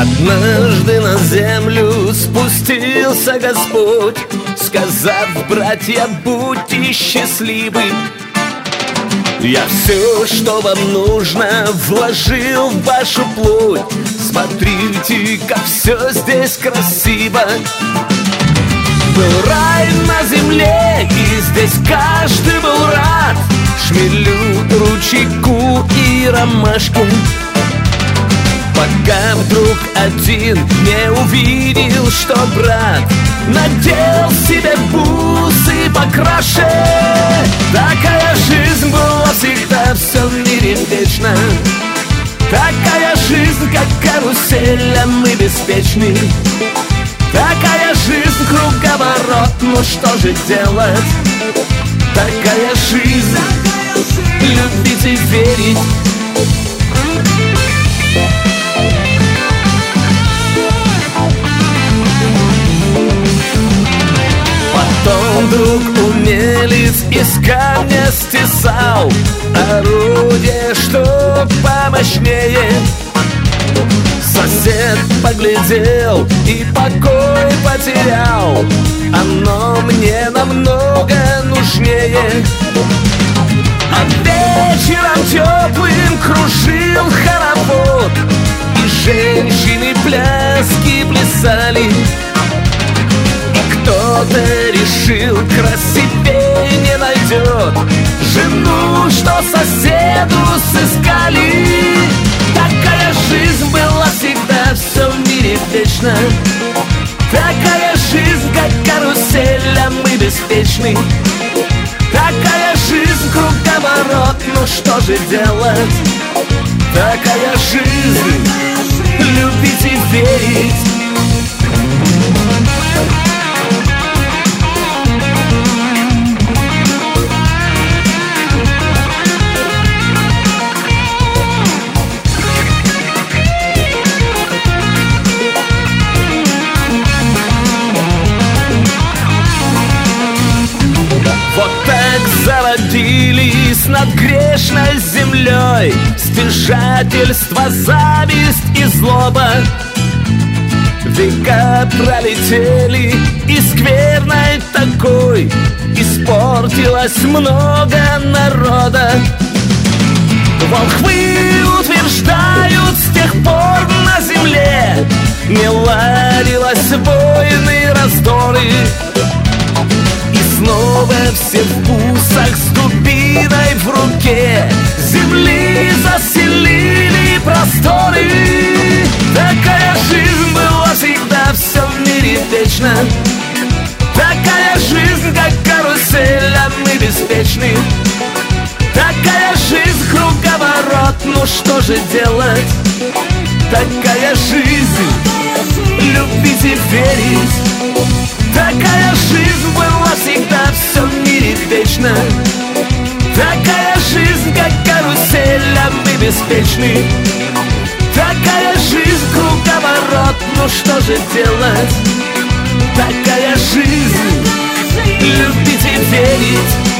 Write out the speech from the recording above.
Однажды на землю спустился Господь, сказав: братья, будьте счастливы. Я все, что вам нужно, вложил в вашу плоть. Смотрите, как все здесь красиво. Был рай на земле, и здесь каждый был рад шмелю, ручейку и ромашке. Пока вдруг один не увидел, что брат надел себе бусы покраше. Такая жизнь была всегда, все в мире вечно. Такая жизнь, как карусель, а мы беспечны. Такая жизнь, круговорот, ну что же делать? Такая жизнь, любить и верить. Потом вдруг умелец из камня стесал орудие, что помощнее. Сосед поглядел и покой потерял, оно мне намного нужнее. А вечером теплым кружил хоровод, и женщины пляски плясали. Кто-то решил, красивее не найдет жену, что соседу сыскали. Такая жизнь была всегда, все в мире вечно. Такая жизнь, как карусель, а мы беспечны. Такая жизнь, круговорот, ну что же делать? Такая жизнь, любить и верить. Вот так зародились над грешной землей стяжательство, зависть и злоба. Века пролетели, и скверной такой испортилось много народа. Волхвы утверждают, с тех пор на земле не ладилось войны, раздоры. Снова все в бусах с дубиной в руке земли заселили просторы. Такая жизнь была всегда, все в мире вечно. Такая жизнь, как карусель, а мы беспечны. Такая жизнь, круговорот, ну что же делать? Такая жизнь, любить и верить. Такая жизнь была всегда, все в мире вечно. Такая жизнь, как карусель, а мы беспечны. Такая жизнь, круговорот, ну что же делать? Такая жизнь, любить и верить.